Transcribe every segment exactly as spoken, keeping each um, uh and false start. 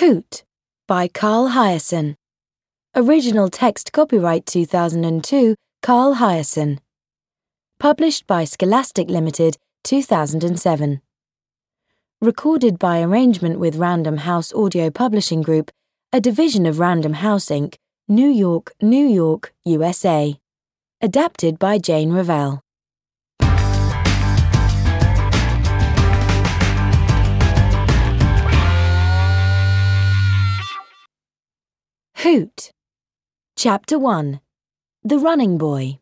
Hoot by Carl Hiaasen. Original text copyright two thousand two, Carl Hiaasen. Published by Scholastic Limited, two thousand seven. Recorded by arrangement with Random House Audio Publishing Group, a division of Random House Incorporated, New York, New York, U S A. Adapted by Jane Revell. Hoot. Chapter one. The Running Boy.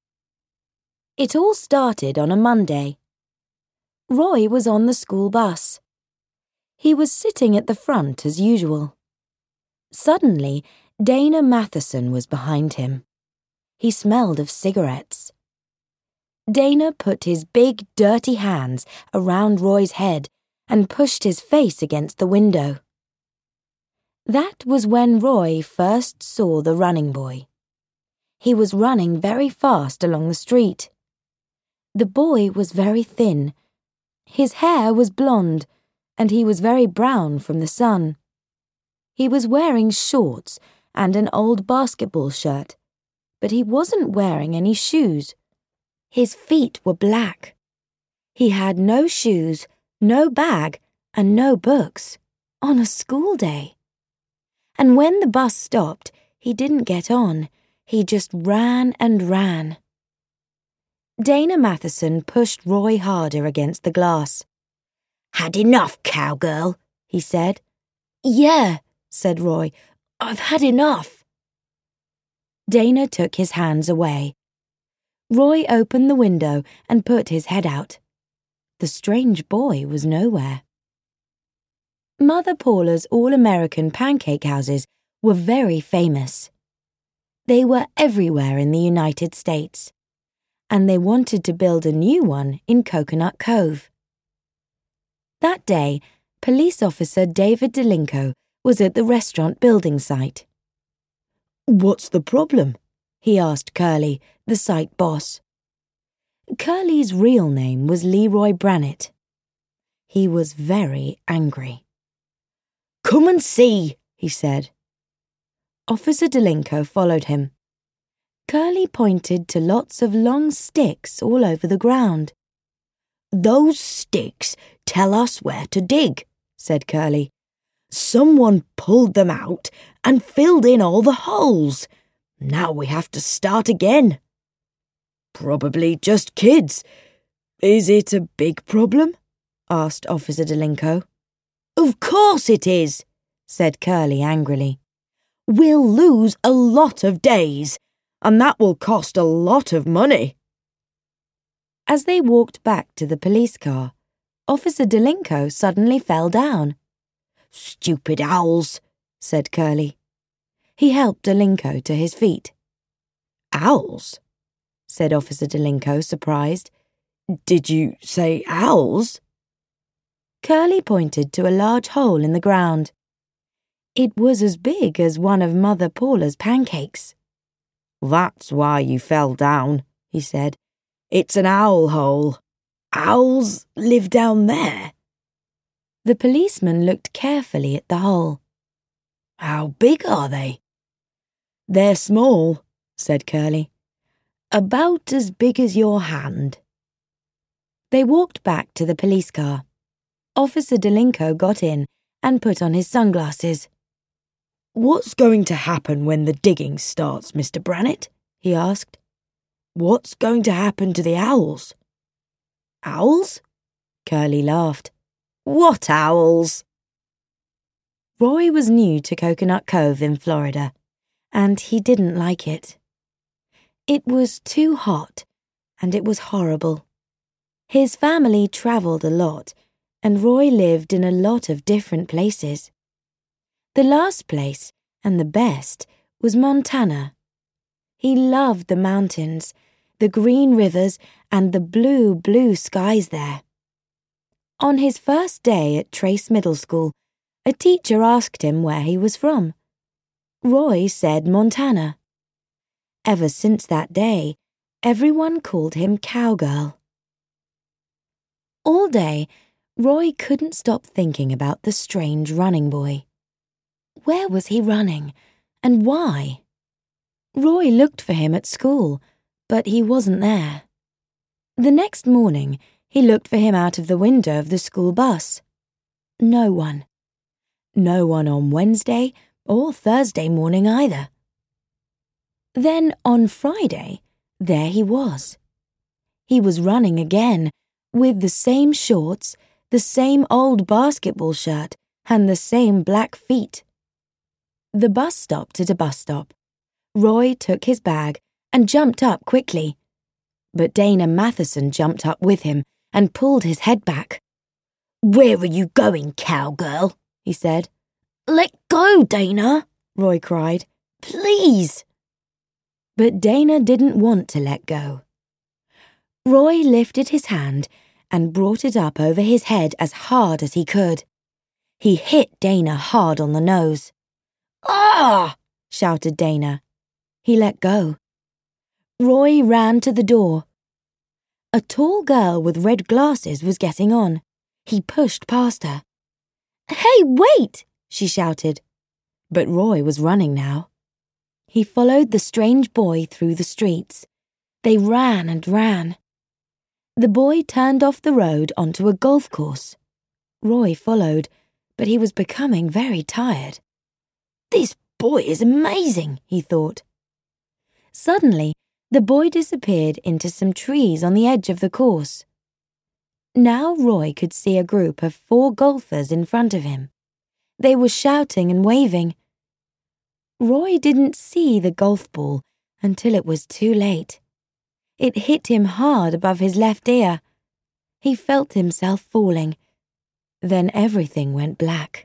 It all started on a Monday. Roy was on the school bus. He was sitting at the front as usual. Suddenly, Dana Matheson was behind him. He smelled of cigarettes. Dana put his big, dirty hands around Roy's head and pushed his face against the window. That was when Roy first saw the running boy. He was running very fast along the street. The boy was very thin. His hair was blonde, and he was very brown from the sun. He was wearing shorts and an old basketball shirt, but he wasn't wearing any shoes. His feet were black. He had no shoes, no bag, and no books, on a school day. And when the bus stopped, he didn't get on. He just ran and ran. Dana Matheson pushed Roy harder against the glass. "Had enough, cowgirl," he said. "Yeah," said Roy. "I've had enough." Dana took his hands away. Roy opened the window and put his head out. The strange boy was nowhere. Mother Paula's all-American pancake houses were very famous. They were everywhere in the United States, and they wanted to build a new one in Coconut Cove. That day, Police Officer David Delinko was at the restaurant building site. "What's the problem?" he asked Curly, the site boss. Curly's real name was Leroy Brannett. He was very angry. "Come and see," he said. Officer Delinko followed him. Curly pointed to lots of long sticks all over the ground. "Those sticks tell us where to dig," said Curly. "Someone pulled them out and filled in all the holes. Now we have to start again." "Probably just kids. Is it a big problem?" asked Officer Delinko. "Of course it is," said Curly angrily. "We'll lose a lot of days, and that will cost a lot of money." As they walked back to the police car, Officer Delinko suddenly fell down. "Stupid owls," said Curly. He helped Delinko to his feet. "Owls?" said Officer Delinko, surprised. "Did you say owls?" Curly pointed to a large hole in the ground. It was as big as one of Mother Paula's pancakes. "That's why you fell down," he said. "It's an owl hole. Owls live down there." The policeman looked carefully at the hole. "How big are they?" "They're small," said Curly. "About as big as your hand." They walked back to the police car. Officer Delinko got in and put on his sunglasses. "What's going to happen when the digging starts, Mister Brannett?" he asked. "What's going to happen to the owls?" "Owls?" Curly laughed. "What owls?" Roy was new to Coconut Cove in Florida, and he didn't like it. It was too hot, and it was horrible. His family traveled a lot, and Roy lived in a lot of different places. The last place, and the best, was Montana. He loved the mountains, the green rivers, and the blue, blue skies there. On his first day at Trace Middle School, a teacher asked him where he was from. Roy said Montana. Ever since that day, everyone called him Cowgirl. All day, Roy couldn't stop thinking about the strange running boy. Where was he running, and why? Roy looked for him at school, but he wasn't there. The next morning, he looked for him out of the window of the school bus. No one. No one on Wednesday or Thursday morning either. Then on Friday, there he was. He was running again, with the same shorts, the same old basketball shirt, and the same black feet. The bus stopped at a bus stop. Roy took his bag and jumped up quickly. But Dana Matheson jumped up with him and pulled his head back. "Where are you going, cowgirl?" he said. "Let go, Dana," Roy cried. "Please." But Dana didn't want to let go. Roy lifted his hand and brought it up over his head as hard as he could. He hit Dana hard on the nose. "Ah!" shouted Dana. He let go. Roy ran to the door. A tall girl with red glasses was getting on. He pushed past her. "Hey, wait!" she shouted. But Roy was running now. He followed the strange boy through the streets. They ran and ran. The boy turned off the road onto a golf course. Roy followed, but he was becoming very tired. "This boy is amazing," he thought. Suddenly, the boy disappeared into some trees on the edge of the course. Now Roy could see a group of four golfers in front of him. They were shouting and waving. Roy didn't see the golf ball until it was too late. It hit him hard above his left ear. He felt himself falling. Then everything went black.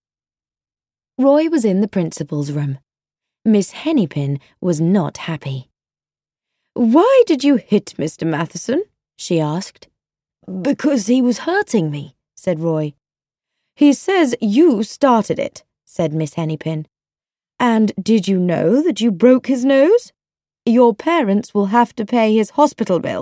Roy was in the principal's room. Miss Hennypin was not happy. "Why did you hit Mister Matheson?" she asked. "Because he was hurting me," said Roy. "He says you started it," said Miss Hennypin. "And did you know that you broke his nose? Your parents will have to pay his hospital bill."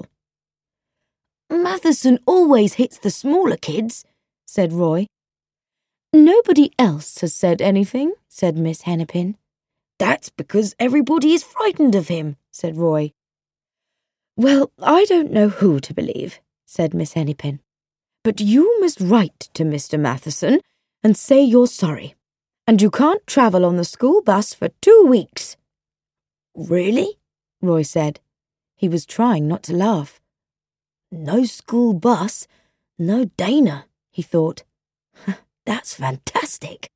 "Matheson always hits the smaller kids," said Roy. "Nobody else has said anything," said Miss Hennypin. "That's because everybody is frightened of him," said Roy. "Well, I don't know who to believe," said Miss Hennypin. "But you must write to Mister Matheson and say you're sorry. And you can't travel on the school bus for two weeks. "Really?" Roy said. He was trying not to laugh. "No school bus, no Dana," he thought. "That's fantastic."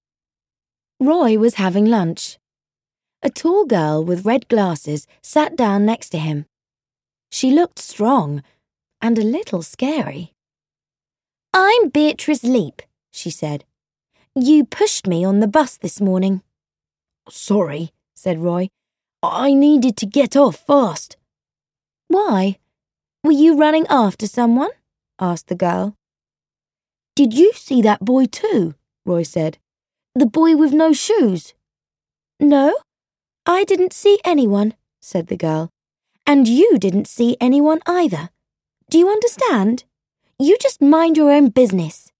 Roy was having lunch. A tall girl with red glasses sat down next to him. She looked strong and a little scary. "I'm Beatrice Leap," she said. "You pushed me on the bus this morning." "Sorry," said Roy. "I needed to get off fast." "Why? Were you running after someone?" asked the girl. "Did you see that boy too?" Roy said. "The boy with no shoes." "No, I didn't see anyone," said the girl. "And you didn't see anyone either. Do you understand? You just mind your own business."